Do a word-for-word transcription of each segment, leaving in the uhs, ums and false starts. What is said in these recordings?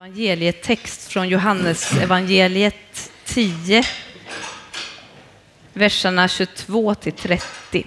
Evangelietext från Johannes evangeliet tio, verserna tjugotvå till trettio.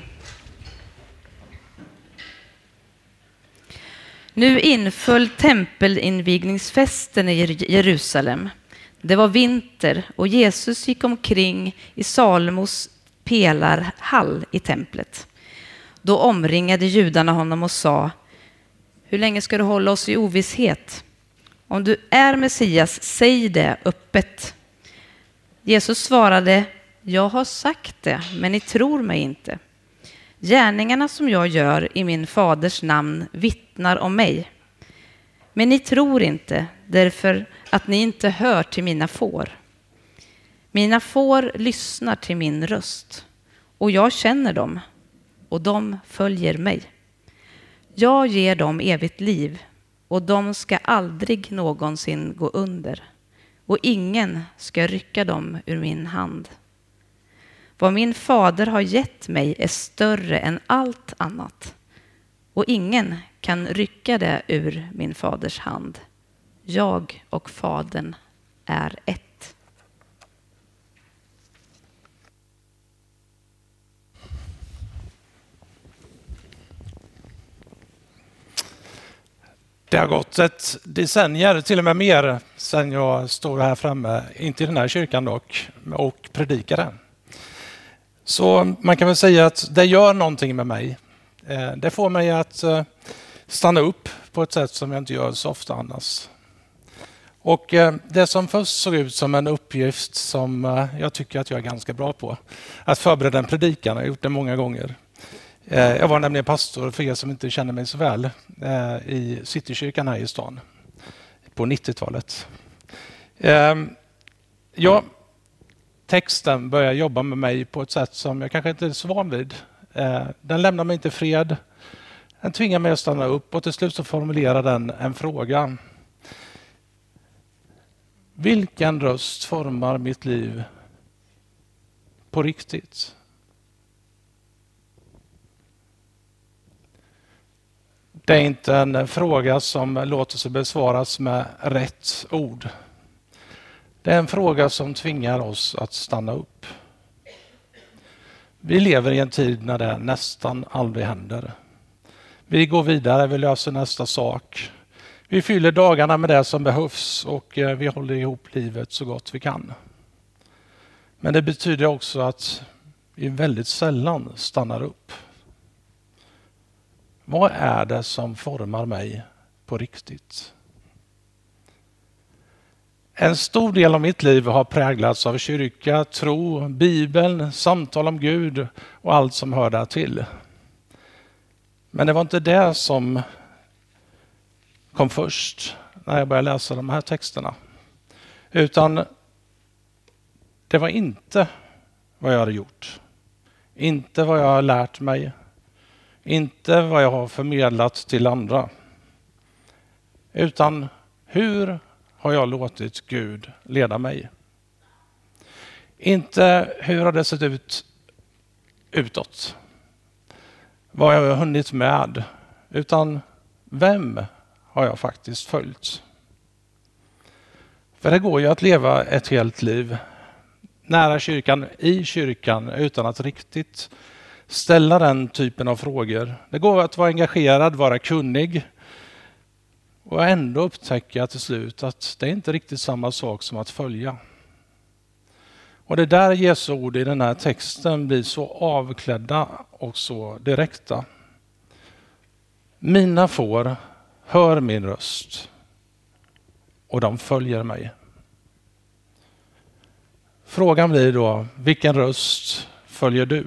Nu inföll tempelinvigningsfesten i Jerusalem. Det var vinter och Jesus gick omkring i Salomos pelarhall i templet. Då omringade judarna honom och sa: hur länge ska du hålla oss i ovisshet? Om du är Messias, säg det öppet. Jesus svarade: jag har sagt det, men ni tror mig inte. Gärningarna som jag gör i min faders namn vittnar om mig. Men ni tror inte, därför att ni inte hör till mina får. Mina får lyssnar till min röst, och jag känner dem, och de följer mig. Jag ger dem evigt liv, och de ska aldrig någonsin gå under, och ingen ska rycka dem ur min hand. Vad min fader har gett mig är större än allt annat, och ingen kan rycka det ur min faders hand. Jag och fadern är ett. Det har gått ett decennier, till och med mer, sedan jag stod här framme, inte i den här kyrkan dock, och predikade. Så man kan väl säga att det gör någonting med mig. Det får mig att stanna upp på ett sätt som jag inte gör så ofta annars. Och det som först såg ut som en uppgift som jag tycker att jag är ganska bra på, att förbereda en predikan, jag har gjort det många gånger. Jag var nämligen pastor, för er som inte känner mig så väl, i Citykyrkan här i stan på nittiotalet. Ja, texten börjar jobba med mig på ett sätt som jag kanske inte är så van vid. Den lämnar mig inte fred. Den tvingar mig att stanna upp, och till slut så formulerar den en fråga. Vilken röst formar mitt liv på riktigt? Det är inte en fråga som låter sig besvaras med rätt ord. Det är en fråga som tvingar oss att stanna upp. Vi lever i en tid när det nästan aldrig händer. Vi går vidare, vi löser nästa sak. Vi fyller dagarna med det som behövs, och vi håller ihop livet så gott vi kan. Men det betyder också att vi väldigt sällan stannar upp. Vad är det som formar mig på riktigt? En stor del av mitt liv har präglats av kyrka, tro, Bibeln, samtal om Gud och allt som hör där till. Men det var inte det som kom först när jag började läsa de här texterna. Utan det var inte vad jag hade gjort. Inte vad jag har lärt mig. Inte vad jag har förmedlat till andra. Utan hur har jag låtit Gud leda mig? Inte hur har det sett ut utåt? Vad jag har hunnit med? Utan vem har jag faktiskt följt? För det går ju att leva ett helt liv nära kyrkan, i kyrkan, utan att riktigt ställa den typen av frågor. Det går att vara engagerad, vara kunnig, och ändå upptäcka till slut att det är inte riktigt samma sak som att följa. Och det där Jesu ord i den här texten blir så avklädda och så direkta. Mina får hör min röst, och de följer mig. Frågan blir då, vilken röst följer du?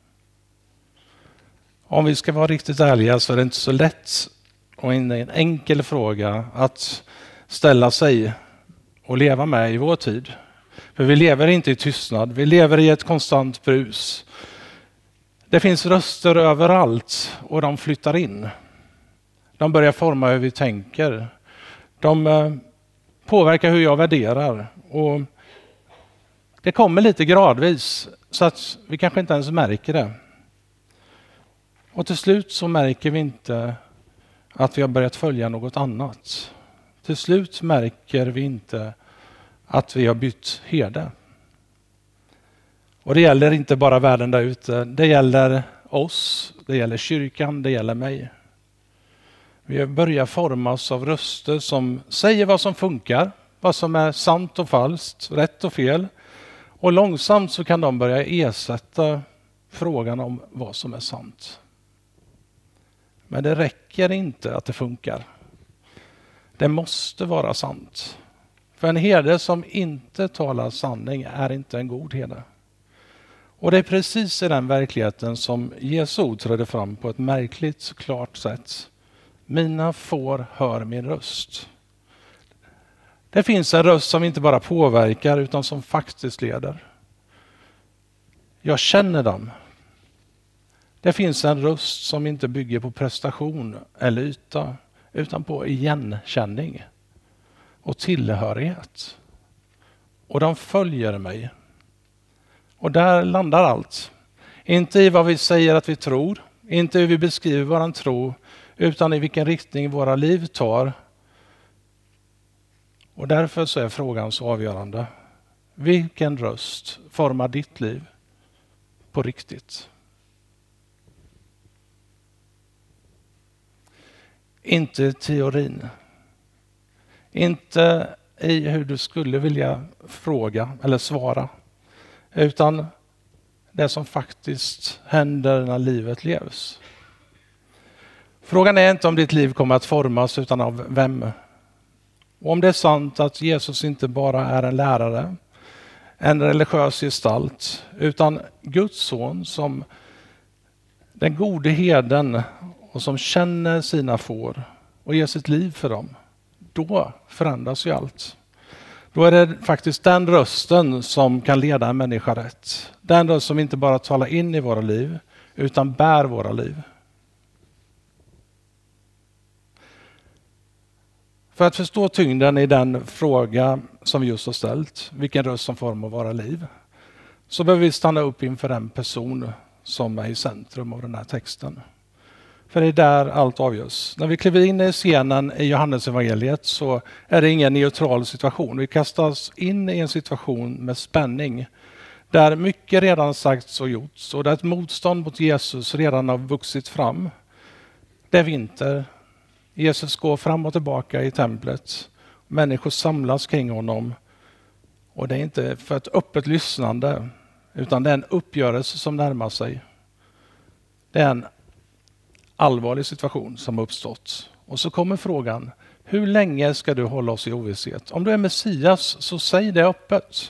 Om vi ska vara riktigt ärliga så är det inte så lätt och en enkel fråga att ställa sig och leva med i vår tid. För vi lever inte i tystnad, vi lever i ett konstant brus. Det finns röster överallt, och de flyttar in. De börjar forma hur vi tänker. De påverkar hur jag värderar, och det kommer lite gradvis så att vi kanske inte ens märker det. Och till slut så märker vi inte att vi har börjat följa något annat. Till slut märker vi inte att vi har bytt herde. Och det gäller inte bara världen där ute. Det gäller oss, det gäller kyrkan, det gäller mig. Vi börjar formas av röster som säger vad som funkar, vad som är sant och falskt, rätt och fel. Och långsamt så kan de börja ersätta frågan om vad som är sant. Men det räcker inte att det funkar. Det måste vara sant. För en herde som inte talar sanning är inte en god herde. Och det är precis i den verkligheten som Jesu ord trädde fram på ett märkligt klart sätt. Mina får hör min röst. Det finns en röst som inte bara påverkar utan som faktiskt leder. Jag känner dem. Det finns en röst som inte bygger på prestation eller yta utan på igenkänning och tillhörighet. Och de följer mig. Och där landar allt. Inte i vad vi säger att vi tror, inte hur vi beskriver våran tro, utan i vilken riktning våra liv tar. Och därför så är frågan så avgörande. Vilken röst formar ditt liv på riktigt? Inte teorin. Inte i hur du skulle vilja fråga eller svara. Utan det som faktiskt händer när livet levs. Frågan är inte om ditt liv kommer att formas utan av vem. Och om det är sant att Jesus inte bara är en lärare, en religiös gestalt, utan Guds son som den gode herden och som känner sina får och ger sitt liv för dem, då förändras ju allt. Då är det faktiskt den rösten som kan leda en människa rätt. Den röst som inte bara talar in i våra liv utan bär våra liv. För att förstå tyngden i den fråga som vi just har ställt, vilken röst som formar våra liv, så behöver vi stanna upp inför den person som är i centrum av den här texten. För det är där allt avgörs. När vi kliver in i scenen i Johannes evangeliet så är det ingen neutral situation. Vi kastas in i en situation med spänning där mycket redan sagts och gjorts och där ett motstånd mot Jesus redan har vuxit fram. Det är vinter. Jesus går fram och tillbaka i templet. Människor samlas kring honom. Och det är inte för ett öppet lyssnande utan det är en uppgörelse som närmar sig. Det är en allvarlig situation som har uppstått. Och så kommer frågan, hur länge ska du hålla oss i ovisshet? Om du är Messias så säg det öppet.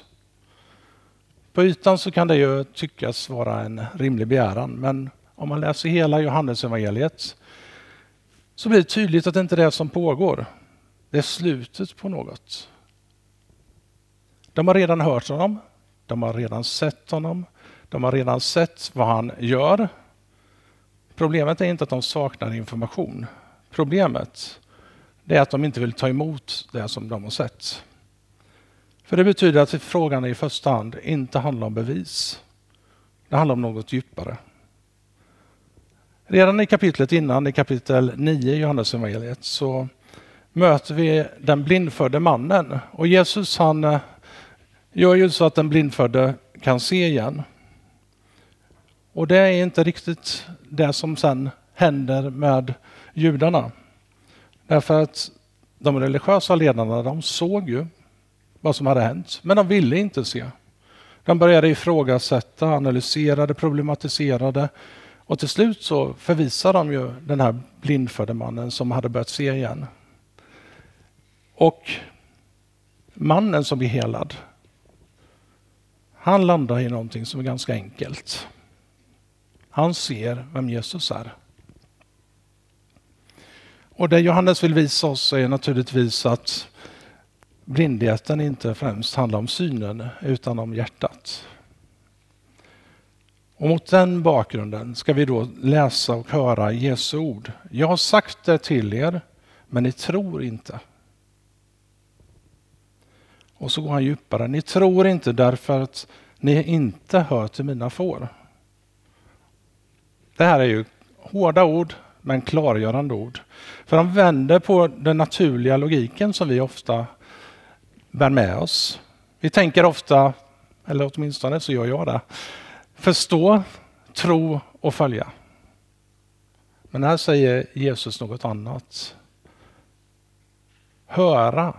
På ytan så kan det ju tyckas vara en rimlig begäran, men om man läser hela Johannes evangeliet så blir det tydligt att det inte är det som pågår. Det är slutet på något. De har redan hört honom, de har redan sett honom, de har redan sett vad han gör. Problemet är inte att de saknar information. Problemet är att de inte vill ta emot det som de har sett. För det betyder att frågan i första hand inte handlar om bevis. Det handlar om något djupare. Redan i kapitlet innan, i kapitel nio i Johannes evangeliet, så möter vi den blindfödde mannen. Och Jesus han gör ju så att den blindfödde kan se igen. Och det är inte riktigt det som sen händer med judarna. Därför att de religiösa ledarna, de såg ju vad som hade hänt. Men de ville inte se. De började ifrågasätta, analyserade, problematiserade. Och till slut så förvisar de ju den här blindfödde mannen som hade börjat se igen. Och mannen som blir helad, han landar i någonting som är ganska enkelt. Han ser vem Jesus är. Och det Johannes vill visa oss är naturligtvis att blindheten inte främst handlar om synen utan om hjärtat. Och mot den bakgrunden ska vi då läsa och höra Jesu ord. Jag har sagt det till er, men ni tror inte. Och så går han djupare. Ni tror inte därför att ni inte hör till mina får. Det här är ju hårda ord. men klargörande ord. För de vänder på den naturliga logiken som vi ofta bär med oss. Vi tänker ofta, eller åtminstone så gör jag det, förstå, tro och följa. Men här säger Jesus något annat. Höra,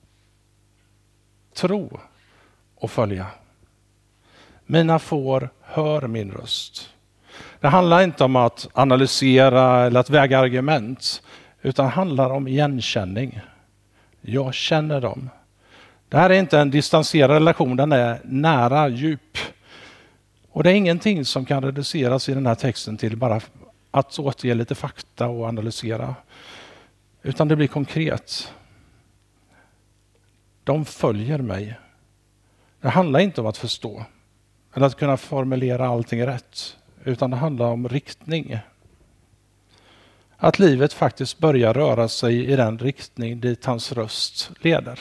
tro och följa. Mina får hör min röst. Det handlar inte om att analysera eller att väga argument, utan handlar om igenkänning. Jag känner dem. Det här är inte en distanserad relation, den är nära, djup. Och det är ingenting som kan reduceras i den här texten till bara att återge lite fakta och analysera. Utan det blir konkret. De följer mig. Det handlar inte om att förstå eller att kunna formulera allting rätt, utan det handlar om riktning. Att livet faktiskt börjar röra sig i den riktning dit hans röst leder.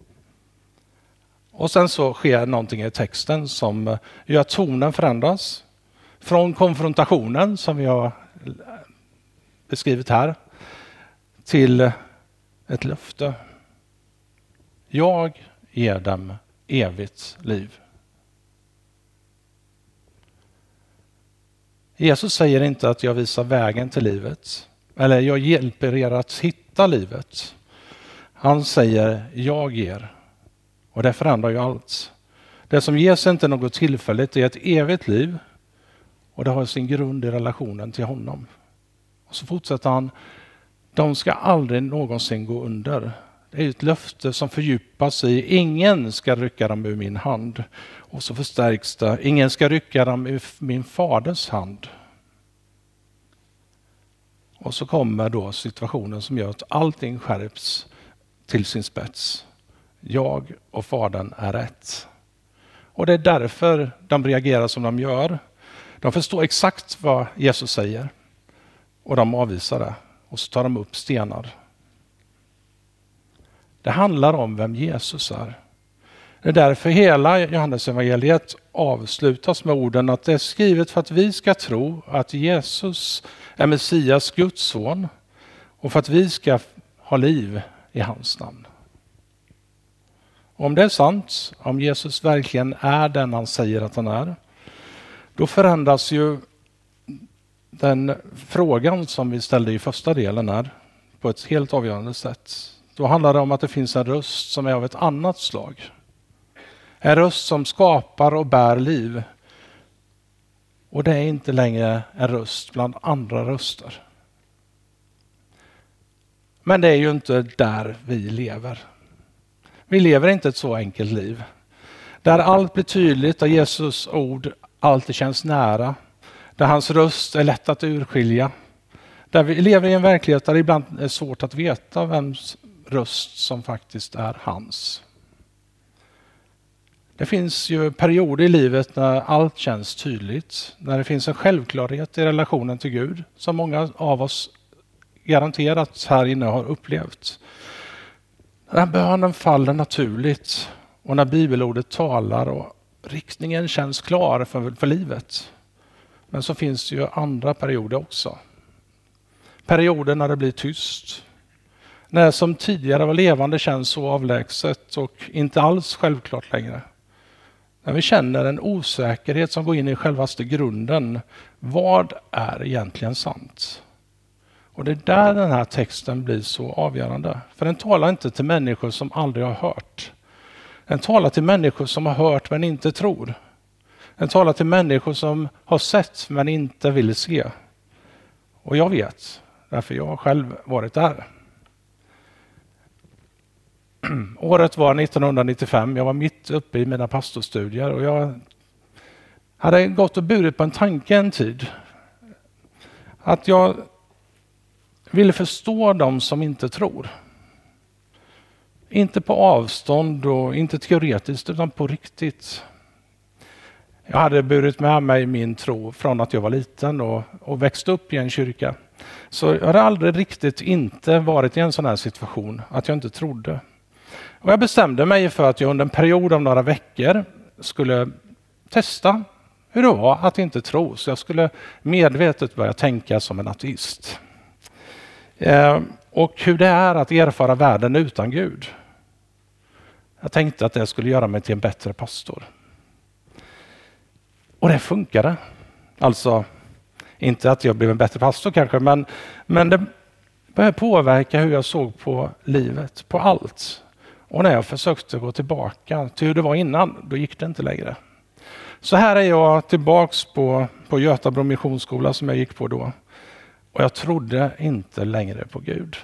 Och sen så sker någonting i texten som gör att tonen förändras. Från konfrontationen som vi har beskrivit här till ett löfte. Jag ger dem evigt liv. Jesus säger inte att jag visar vägen till livet. Eller jag hjälper er att hitta livet. Han säger jag ger. Och det förändrar ju allt. Det som ges inte något tillfälligt, det är ett evigt liv. Och det har sin grund i relationen till honom. Och så fortsätter han. De ska aldrig någonsin gå under. Det är ett löfte som fördjupas i. Ingen ska rycka dem ur min hand. Och så förstärks det. Ingen ska rycka dem ur min faders hand. Och så kommer då situationen som gör att allting skärps till sin spets. Jag och fadern är ett. Och det är därför de reagerar som de gör. De förstår exakt vad Jesus säger. Och de avvisar det. Och så tar de upp stenar. Det handlar om vem Jesus är. Det är därför hela Johannes evangeliet avslutas med orden att det är skrivet för att vi ska tro att Jesus är Messias, Guds son. Och för att vi ska ha liv i hans namn. Om det är sant, om Jesus verkligen är den han säger att han är, då förändras ju den frågan som vi ställde i första delen här på ett helt avgörande sätt. Då handlar det om att det finns en röst som är av ett annat slag. En röst som skapar och bär liv. Och det är inte längre en röst bland andra röster. Men det är ju inte där vi lever. Vi lever inte ett så enkelt liv. Där allt blir tydligt, där Jesus ord alltid känns nära. Där hans röst är lätt att urskilja. Där vi lever i en verklighet där det ibland är svårt att veta vems röst som faktiskt är hans. Det finns ju perioder i livet när allt känns tydligt. När det finns en självklarhet i relationen till Gud. Som många av oss garanterat här inne har upplevt. När bönen faller naturligt och när bibelordet talar och riktningen känns klar för, för livet. Men så finns det ju andra perioder också. Perioder när det blir tyst. När det som tidigare var levande känns så avlägset och inte alls självklart längre. När vi känner en osäkerhet som går in i självaste grunden. Vad är egentligen sant? Och det är där den här texten blir så avgörande. För den talar inte till människor som aldrig har hört. Den talar till människor som har hört men inte tror. Den talar till människor som har sett men inte vill se. Och jag vet, därför jag har själv varit där. Året var nittonhundranittiofem, jag var mitt uppe i mina pastorstudier och jag hade gått och burit på en tanke en tid. Att jag ville förstå dem som inte tror. Inte på avstånd och inte teoretiskt utan på riktigt. Jag hade burit med mig min tro från att jag var liten och, och växte upp i en kyrka. Så jag hade aldrig riktigt inte varit i en sån här situation att jag inte trodde. Och jag bestämde mig för att jag under en period av några veckor skulle testa hur det var att inte tro. Så jag skulle medvetet börja tänka som en ateist. Eh, och hur det är att erfara världen utan Gud. Jag tänkte att det skulle göra mig till en bättre pastor. Och det funkade. Alltså, inte att jag blev en bättre pastor kanske, men, men det började påverka hur jag såg på livet, på allt. Och när jag försökte gå tillbaka till hur det var innan, då gick det inte längre. Så här är jag tillbaks på, på Götabro missionsskola som jag gick på då. Och jag trodde inte längre på Gud.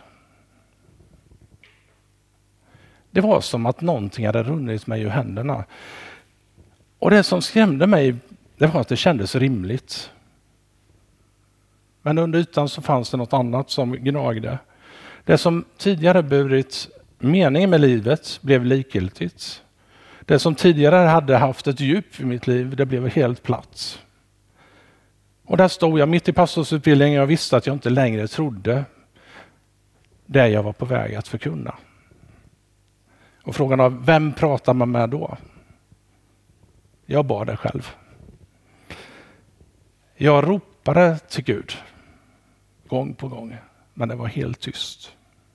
Det var som att någonting hade runnit mig ur händerna. Och det som skrämde mig, det var att det kändes rimligt. Men under ytan så fanns det något annat som gnagde. Det som tidigare burit mening med livet blev likgiltigt. Det som tidigare hade haft ett djup i mitt liv, det blev helt platt. Och där stod jag mitt i pastorsutbildningen och jag visste att jag inte längre trodde det jag var på väg att förkunna. Och frågan var, vem pratar man med då? Jag bad det själv. Jag ropade till Gud gång på gång, men det var helt tyst.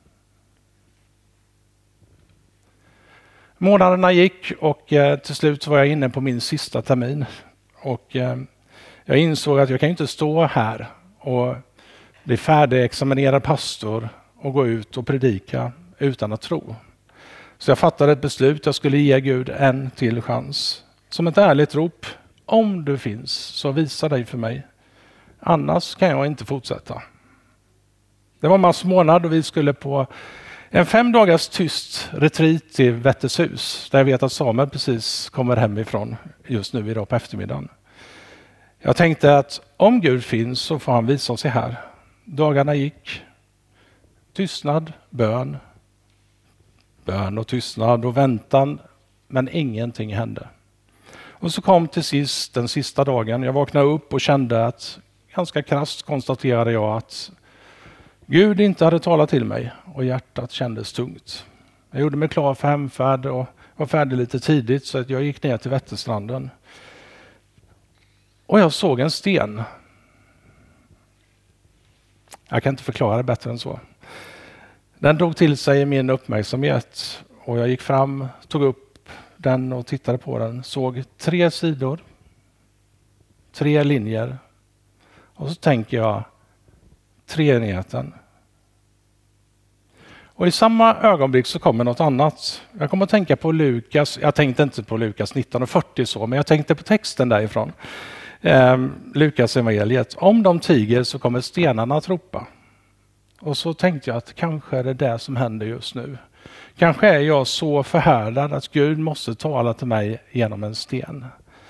Månaderna gick och eh, till slut var jag inne på min sista termin. Och eh, jag insåg att jag kan inte stå här och bli färdigexaminerad pastor och gå ut och predika utan att tro. Så jag fattade ett beslut, jag skulle ge Gud en till chans. Som ett ärligt rop, om du finns så visa dig för mig. Annars kan jag inte fortsätta. Det var mars månad och vi skulle på en fem dagars tyst retreat i Vättershus. Där jag vet att Samuel precis kommer hemifrån just nu idag på eftermiddagen. Jag tänkte att om Gud finns så får han visa sig här. Dagarna gick. Tystnad, bön. Bön och tystnad och väntan. Men ingenting hände. Och så kom till sist den sista dagen. Jag vaknade upp och kände att ganska krasst konstaterade jag att Gud inte hade talat till mig och hjärtat kändes tungt. Jag gjorde mig klar för hemfärd och var färdig lite tidigt så att jag gick ner till Vätterstranden. Och jag såg en sten. Jag kan inte förklara det bättre än så. Den drog till sig min uppmärksamhet och jag gick fram, tog upp den och tittade på den. Såg tre sidor, tre linjer och så tänker jag treenigheten. Och i samma ögonblick så kommer något annat. Jag kommer att tänka på Lukas, jag tänkte inte på Lukas nitton och fyrtio så, men jag tänkte på texten därifrån. Eh, Lukas evangeliet. Om de tiger så kommer stenarna att ropa. Och så tänkte jag att kanske är det det som händer just nu. Kanske är jag så förhärdad att Gud måste tala till mig genom en sten.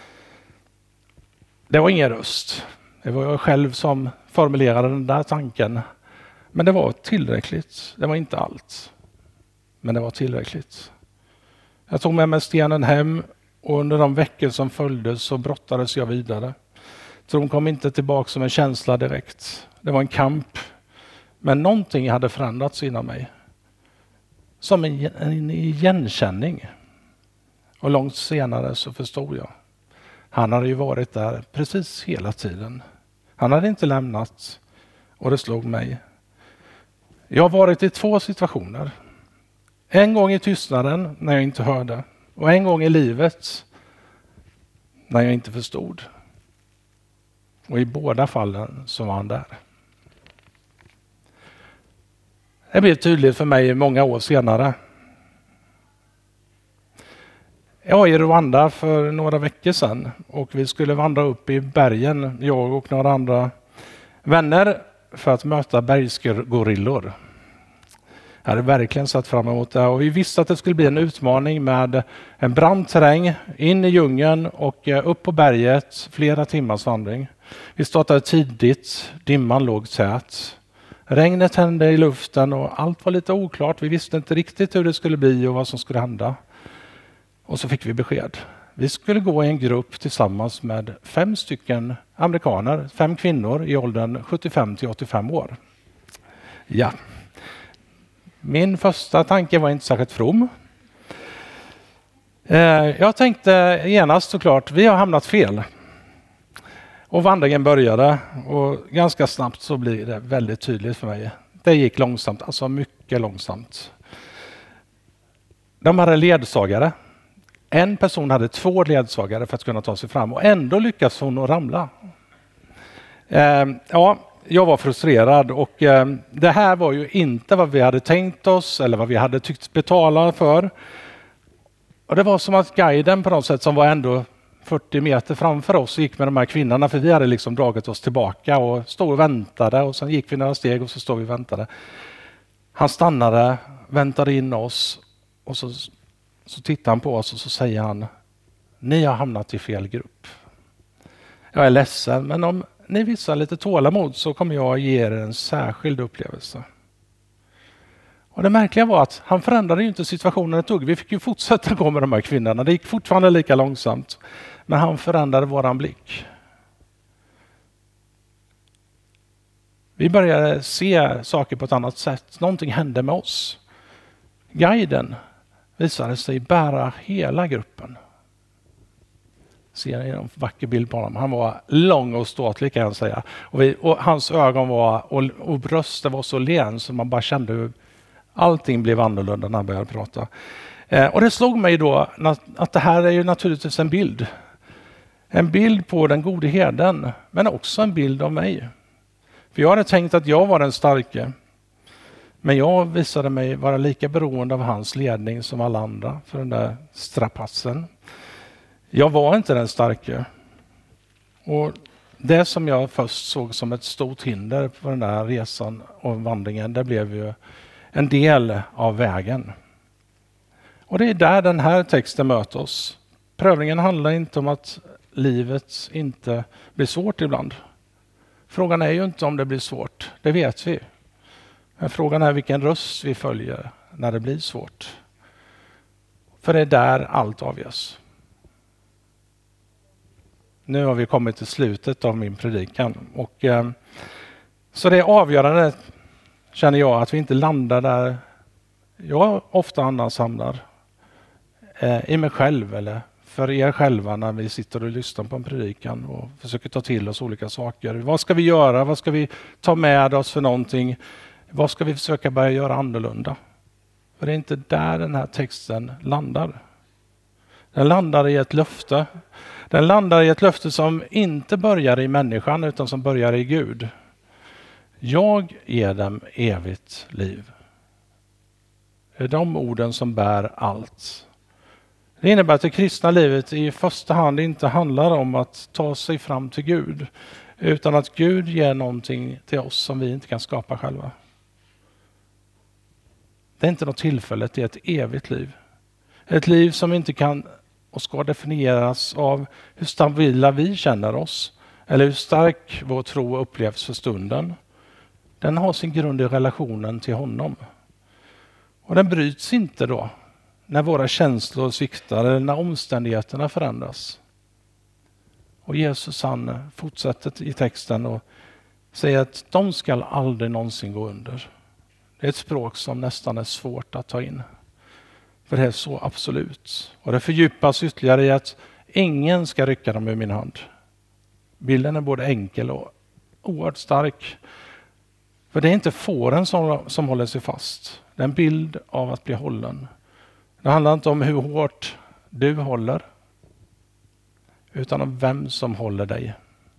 Det var ingen röst. Det var jag själv som formulerade den där tanken. Men det var tillräckligt. Det var inte allt. Men det var tillräckligt. Jag tog med mig stenen hem och under de veckor som följde så brottades jag vidare. Tron kom inte tillbaka som en känsla direkt. Det var en kamp. Men någonting hade förändrats inom mig. Som en, en igenkänning. Och långt senare så förstod jag. Han hade ju varit där precis hela tiden. Han hade inte lämnat och det slog mig. Jag har varit i två situationer. En gång i tystnaden när jag inte hörde. Och en gång i livet när jag inte förstod. Och i båda fallen så var han där. Det blev tydligt för mig många år senare. Jag var i Rwanda för några veckor sedan och vi skulle vandra upp i bergen, jag och några andra vänner, för att möta bergsgorillor. Jag hade verkligen sett fram emot det och vi visste att det skulle bli en utmaning med en brant terräng in i djungeln och upp på berget, flera timmars vandring. Vi startade tidigt, dimman låg tät. Regnet hände i luften och allt var lite oklart. Vi visste inte riktigt hur det skulle bli och vad som skulle hända. Och så fick vi besked. Vi skulle gå i en grupp tillsammans med fem stycken amerikaner, fem kvinnor i åldern sjuttiofem till åttiofem år. Ja. Min första tanke var inte särskilt from. Jag tänkte genast såklart, vi har hamnat fel. Och vandringen började och ganska snabbt så blir det väldigt tydligt för mig. det gick långsamt, alltså mycket långsamt. De hade ledsagare. En person hade två ledsagare för att kunna ta sig fram och ändå lyckas hon att ramla. Eh, ja, jag var frustrerad och eh, det här var ju inte vad vi hade tänkt oss eller vad vi hade tyckt betala för. Och det var som att guiden på något sätt som var ändå fyrtio meter framför oss gick med de här kvinnorna, för vi hade liksom dragit oss tillbaka och stod och väntade och sen gick vi några steg och så stod vi och väntade. Han stannade, väntade in oss och så, så tittar han på oss och så säger han: ni har hamnat i fel grupp. Jag är ledsen, men om ni visar lite tålamod så kommer jag ge er en särskild upplevelse. Och det märkliga var att han förändrade ju inte situationen ett dugg. Vi fick ju fortsätta gå med de här kvinnorna. Det gick fortfarande lika långsamt. Men han förändrade våran blick. Vi började se saker på ett annat sätt. Någonting hände med oss. Guiden visade sig bära hela gruppen. Ser ni en vacker bild på honom? Han var lång och ståtlig, kan jag säga. Och, vi, och hans ögon var och, och bröstet var så len så man bara kände hur allting blev annorlunda när han började prata. Eh, och det slog mig då att, att det här är ju naturligtvis en bild. En bild på den gode herden, men också en bild av mig. För jag hade tänkt att jag var den starke. Men jag visade mig vara lika beroende av hans ledning som alla andra för den där strapassen. Jag var inte den starke. Och det som jag först såg som ett stort hinder på den där resan och vandringen, det blev ju en del av vägen. Och det är där den här texten möter oss. Prövningen handlar inte om att livet inte blir svårt ibland. Frågan är ju inte om det blir svårt, det vet vi. Men frågan är vilken röst vi följer när det blir svårt. För det är där allt avgörs. Nu har vi kommit till slutet av min predikan. Och, eh, så det är avgörande, känner jag, att vi inte landar där jag ofta annars hamnar. Eh, I mig själv eller för er själva när vi sitter och lyssnar på en predikan och försöker ta till oss olika saker. Vad ska vi göra? Vad ska vi ta med oss för någonting? Vad ska vi försöka börja göra annorlunda? För det är inte där den här texten landar. Den landar i ett löfte. Den landar i ett löfte som inte börjar i människan utan som börjar i Gud. Jag ger dem evigt liv. Det är de orden som bär allt. Det innebär att det kristna livet i första hand inte handlar om att ta sig fram till Gud, utan att Gud ger någonting till oss som vi inte kan skapa själva. Det är inte något tillfälle, det är ett evigt liv. Ett liv som inte kan och ska definieras av hur stabila vi känner oss eller hur stark vår tro upplevs för stunden. Den har sin grund i relationen till honom. Och den bryts inte då när våra känslor sviktar eller när omständigheterna förändras. Och Jesus han fortsätter i texten och säger att de ska aldrig någonsin gå under. Det är ett språk som nästan är svårt att ta in. För det är så absolut. Och det fördjupas ytterligare i att ingen ska rycka dem ur min hand. Bilden är både enkel och oerhört stark. För det är inte fåren som, som håller sig fast. Det är en bild av att bli hållen. Det handlar inte om hur hårt du håller, utan om vem som håller dig.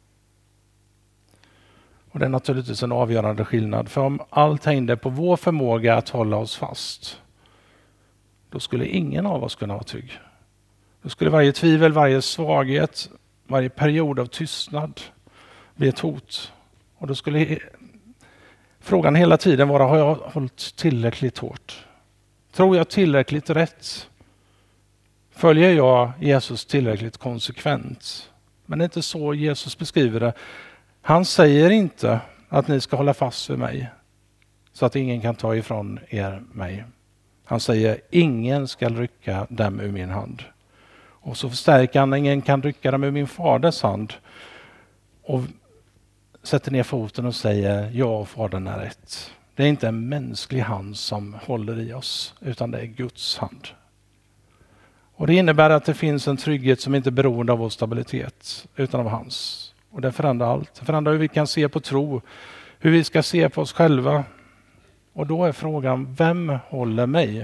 Och det är naturligtvis en avgörande skillnad. För om allt hängde på vår förmåga att hålla oss fast, då skulle ingen av oss kunna vara trygg. Då skulle varje tvivel, varje svaghet, varje period av tystnad bli ett hot. Och då skulle frågan hela tiden vara: har jag hållit tillräckligt hårt? Tror jag tillräckligt rätt? Följer jag Jesus tillräckligt konsekvent? Men det är inte så Jesus beskriver det. Han säger inte att ni ska hålla fast vid mig så att ingen kan ta ifrån er mig. Han säger: ingen ska rycka dem ur min hand. Och så förstärker han: ingen kan rycka dem ur min faders hand. Och sätter ner foten och säger: jag och fadern är ett. Det är inte en mänsklig hand som håller i oss, utan det är Guds hand. Och det innebär att det finns en trygghet som inte är beroende av vår stabilitet, utan av hans. Och det förändrar allt. Det förändrar hur vi kan se på tro, hur vi ska se på oss själva Och då är frågan, vem håller mig?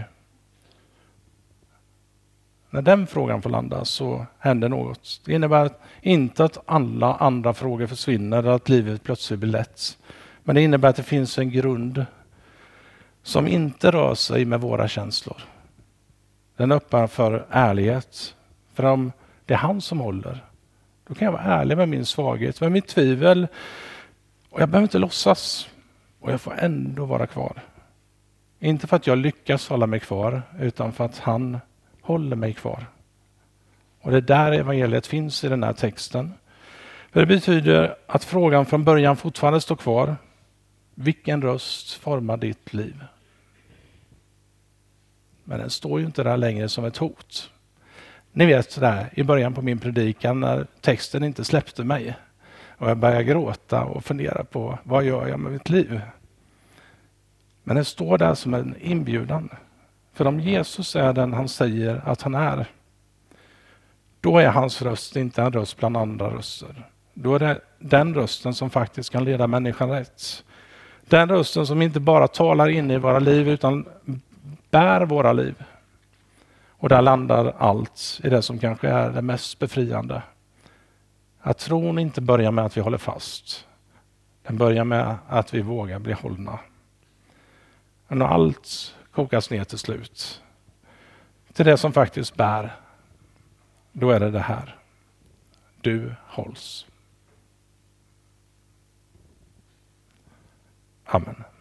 När den frågan får landa så händer något. Det innebär inte att alla andra frågor försvinner eller att livet plötsligt blir lätt. Men det innebär att det finns en grund som inte rör sig med våra känslor. Den öppnar för ärlighet. För om det är han som håller, då kan jag vara ärlig med min svaghet, med mitt tvivel. Och jag behöver inte låtsas. Och jag får ändå vara kvar. Inte för att jag lyckas hålla mig kvar, utan för att han håller mig kvar. Och det är där evangeliet finns i den här texten. För det betyder att frågan från början fortfarande står kvar. Vilken röst formar ditt liv? Men den står ju inte där längre som ett hot. Ni vet där i början på min predikan när texten inte släppte mig. Och jag började gråta och fundera på vad gör jag med mitt liv? Men den står där som en inbjudan. För om Jesus är den han säger att han är, då är hans röst inte en röst bland andra röster. Då är det den rösten som faktiskt kan leda människan rätt. Den rösten som inte bara talar in i våra liv utan bär våra liv. Och där landar allt i det som kanske är det mest befriande. Att tron inte börjar med att vi håller fast. Den börjar med att vi vågar bli hållna. Och när allt kokas ner till slut, till det som faktiskt bär, då är det det här. Du hålls. Amen.